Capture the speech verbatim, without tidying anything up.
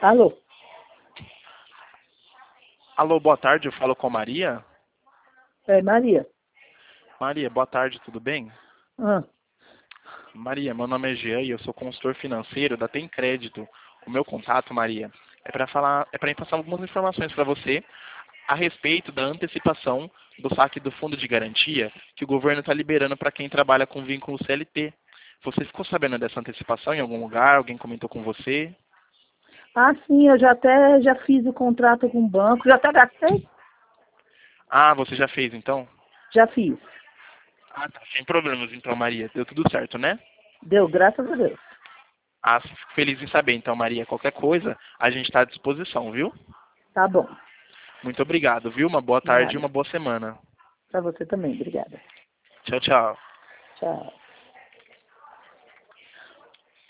Alô? Alô, boa tarde, eu falo com a Maria. É, Maria. Maria, boa tarde, tudo bem? Ah, Maria, meu nome é Jean e eu sou consultor financeiro da Tem Crédito. O meu contato, Maria, é para falar, é para passar algumas informações para você a respeito da antecipação do saque do fundo de garantia que o governo está liberando para quem trabalha com vínculo C L T. Você ficou sabendo dessa antecipação em algum lugar? Alguém comentou com você? ah, sim, eu já até já fiz o contrato com o banco, já até gastei? Ah, você já fez então? Já fiz. Ah, tá. Sem problemas então, Maria. Deu tudo certo, né? Deu, graças a Deus. Ah, fico feliz em saber então, Maria. Qualquer coisa, a gente está à disposição, viu? Tá bom. Muito obrigado, viu? Uma boa tarde e Nada. uma boa semana. Pra você também, obrigada. Tchau, tchau. Tchau.